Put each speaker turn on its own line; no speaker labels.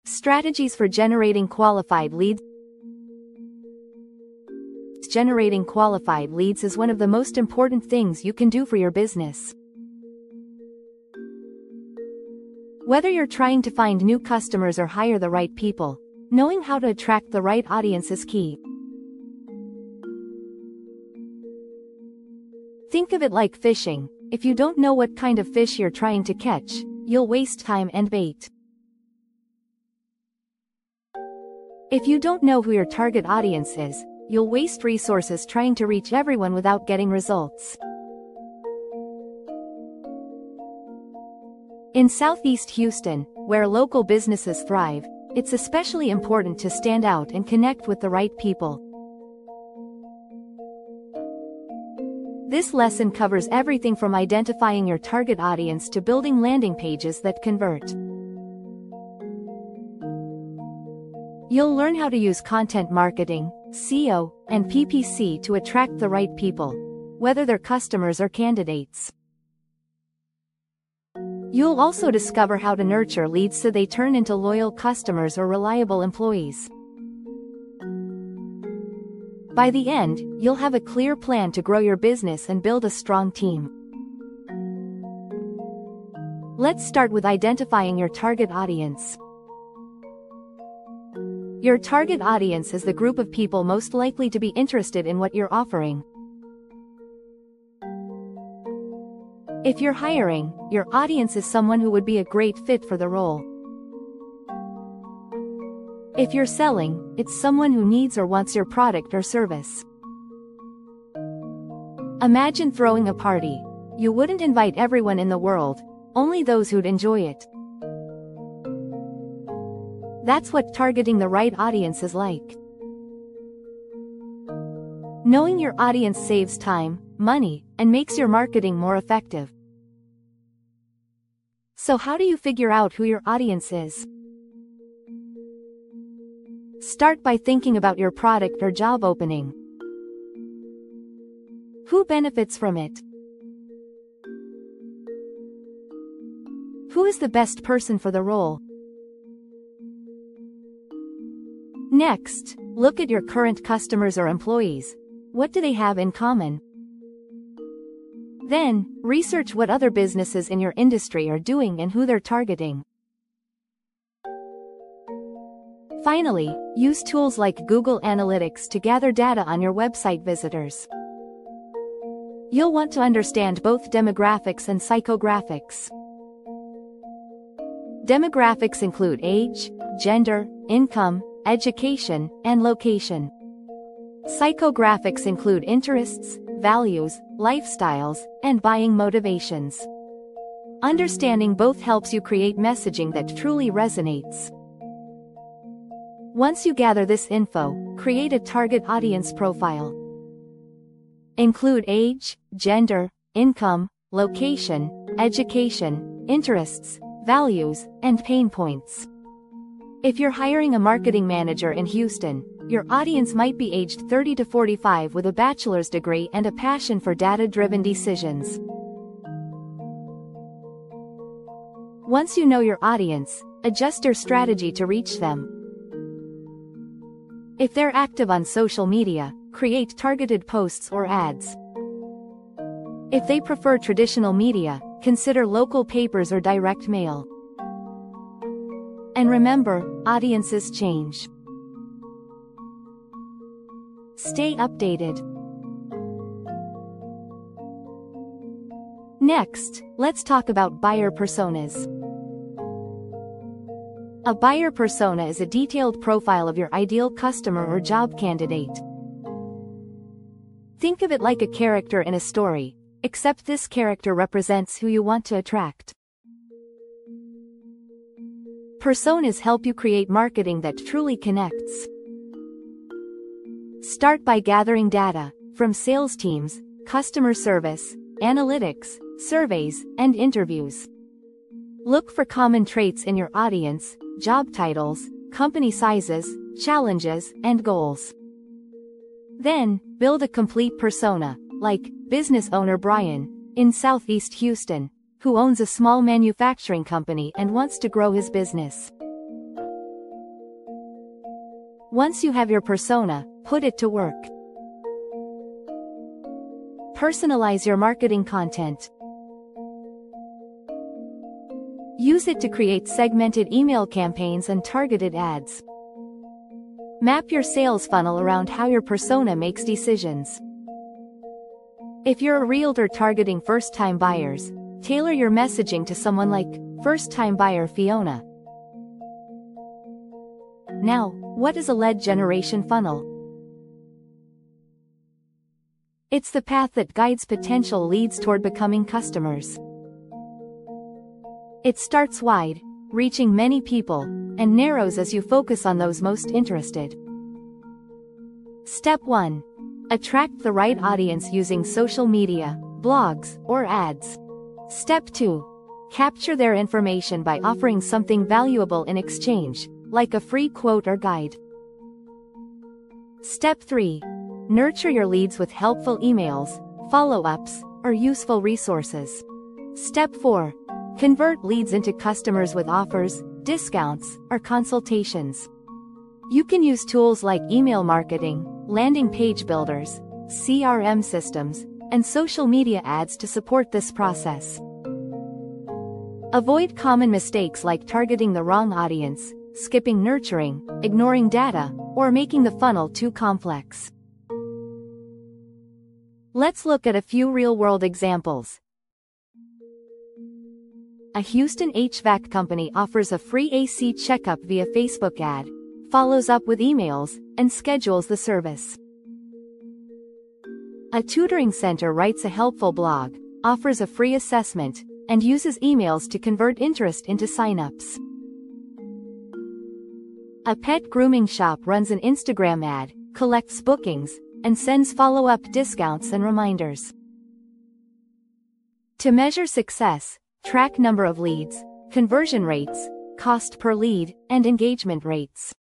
Strategies for generating qualified leads. Generating qualified leads is one of the most important things you can do for your business. Whether you're trying to find new customers or hire the right people, knowing how to attract the right audience is key. Think of it like fishing. If you don't know what kind of fish you're trying to catch, you'll waste time and bait. If you don't know who your target audience is, you'll waste resources trying to reach everyone without getting results. In Southeast Houston, where local businesses thrive, it's especially important to stand out and connect with the right people. This lesson covers everything from identifying your target audience to building landing pages that convert. You'll learn how to use content marketing, SEO, and PPC to attract the right people, whether they're customers or candidates. You'll also discover how to nurture leads so they turn into loyal customers or reliable employees. By the end, you'll have a clear plan to grow your business and build a strong team. Let's start with identifying your target audience. Your target audience is the group of people most likely to be interested in what you're offering. If you're hiring, your audience is someone who would be a great fit for the role. If you're selling, it's someone who needs or wants your product or service. Imagine throwing a party. You wouldn't invite everyone in the world, only those who'd enjoy it. That's what targeting the right audience is like. Knowing your audience saves time, money, and makes your marketing more effective. So how do you figure out who your audience is? Start by thinking about your product or job opening. Who benefits from it? Who is the best person for the role? Next, look at your current customers or employees. What do they have in common? Then, research what other businesses in your industry are doing and who they're targeting. Finally, use tools like Google Analytics to gather data on your website visitors. You'll want to understand both demographics and psychographics. Demographics include age, gender, income, education, and location. Psychographics include interests, values, lifestyles, and buying motivations. Understanding both helps you create messaging that truly resonates. Once you gather this info, create a target audience profile. Include age, gender, income, location, education, interests, values, and pain points. If you're hiring a marketing manager in Houston, your audience might be aged 30 to 45 with a bachelor's degree and a passion for data-driven decisions. Once you know your audience, adjust your strategy to reach them. If they're active on social media, create targeted posts or ads. If they prefer traditional media, consider local papers or direct mail. And remember, audiences change. Stay updated. Next, let's talk about buyer personas. A buyer persona is a detailed profile of your ideal customer or job candidate. Think of it like a character in a story, except this character represents who you want to attract. Personas help you create marketing that truly connects. Start by gathering data from sales teams, customer service, analytics, surveys, and interviews. Look for common traits in your audience, job titles, company sizes, challenges, and goals. Then, build a complete persona, like business owner Brian, in Southeast Houston, who owns a small manufacturing company and wants to grow his business. Once you have your persona, put it to work. Personalize your marketing content. Use it to create segmented email campaigns and targeted ads. Map your sales funnel around how your persona makes decisions. If you're a realtor targeting first-time buyers, tailor your messaging to someone like first-time buyer Fiona. Now, what is a lead generation funnel? It's the path that guides potential leads toward becoming customers. It starts wide, reaching many people, and narrows as you focus on those most interested. Step 1. Attract the right audience using social media, blogs, or ads. Step 2. Capture their information by offering something valuable in exchange, like a free quote or guide. Step 3. Nurture your leads with helpful emails, follow-ups, or useful resources. Step 4. Convert leads into customers with offers, discounts, or consultations. You can use tools like email marketing, landing page builders, CRM systems, and social media ads to support this process. Avoid common mistakes like targeting the wrong audience, skipping nurturing, ignoring data, or making the funnel too complex. Let's look at a few real-world examples. A Houston HVAC company offers a free AC checkup via Facebook ad, follows up with emails, and schedules the service. A tutoring center writes a helpful blog, offers a free assessment, and uses emails to convert interest into sign-ups. A pet grooming shop runs an Instagram ad, collects bookings, and sends follow-up discounts and reminders. To measure success, track number of leads, conversion rates, cost per lead, and engagement rates.